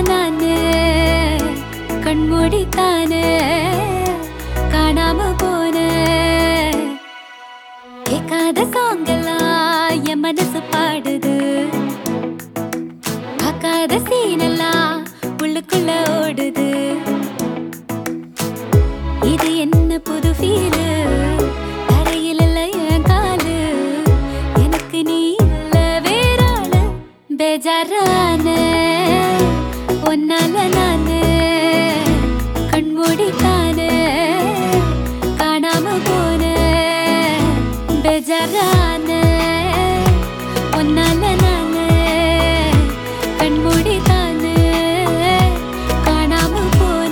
நானு கண்மூடித்தானே காணாம போன கேட்காத சாங்கெல்லாம் என் மனசு பாடுது பார்க்காத சீனெல்லாம் உள்ளுக்குள்ள ஓடுது இது என்ன புது ஃபீலு தரையில் இல்ல என் காலு எனக்கு நீ இல்ல வேறாளு பேஜாரான ஒன்னால நானு கண்மூடித்தானே காணாம போன பேஜாரான ஒன்னால நானு கண்மூடித்தானே காணாம போன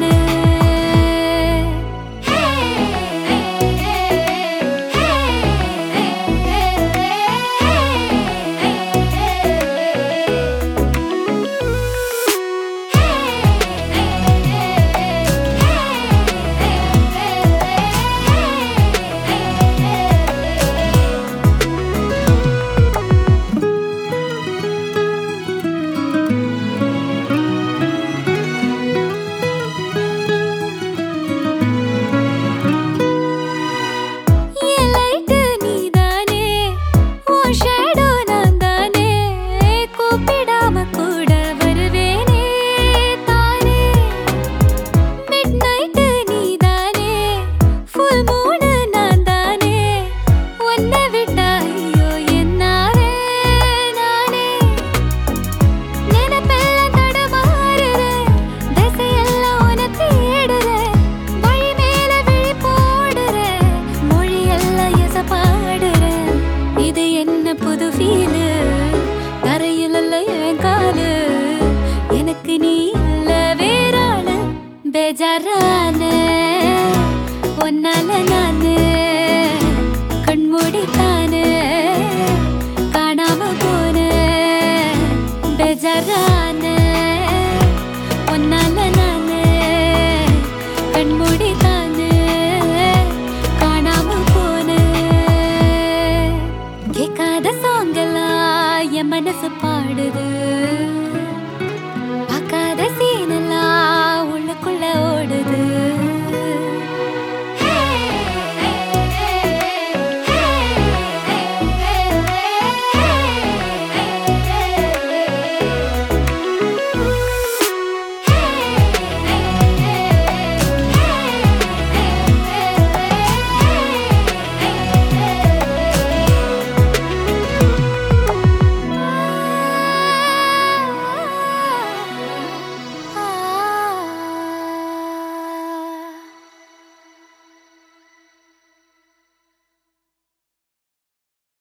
புது ஃபீலு தரையில் இல்ல என் காலு எனக்கு நீ இல்ல வேறாளு பேஜாரான